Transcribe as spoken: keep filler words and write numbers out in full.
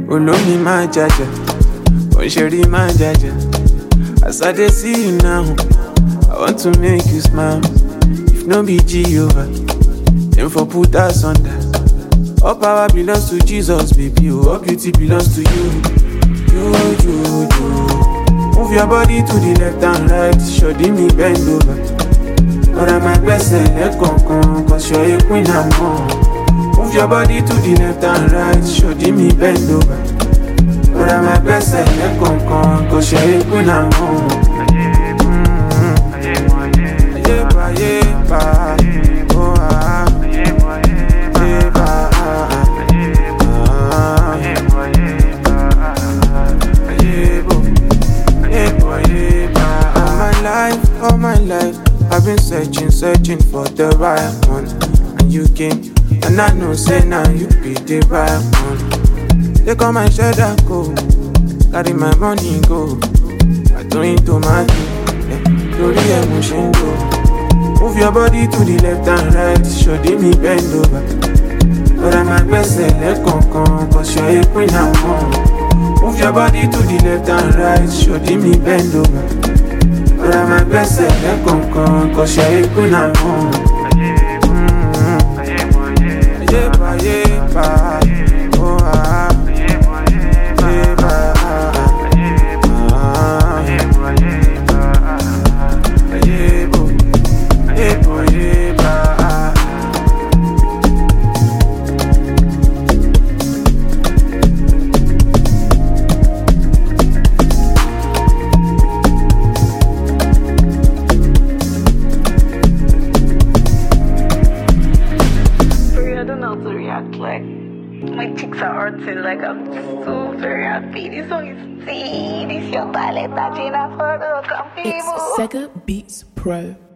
Olómi máa jàjà, òṣèré máa jàjà. As I dey see you now, I want to make you smile. If no be Jehovah, then for put us under. All power belongs to Jesus, baby. Oh, all beauty belongs to you. You, you, you. Move your body to the left and right. Shodi me bend over. But I'm my best select concon, cause you're a queen and more. Move your body to the left and right. Shodi me bend over. But I'm my best select concon, cause you're a queen and more. Ayeba, ayeba, oh ah. All my life, I've been searching, searching for the right one. And you came, and I know, say now you be the right one. Take all my share that go, carry my money go. I don't into my yeah, glory emotion go. Move your body to the left and right, show me bend over. But I'm my best select concon, cause you're a queen and more. Move your body to the left and right, show me bend over. But I'm my best select concon, cause you're a queen and more. Ayeba, ayeba, oh ah. Ayeba, ayebo, ayebo, ayeba. Like, my cheeks are hurting, like I'm so very happy. This song is tea. This your ballet, Gina for the It's Sega Beats Pro.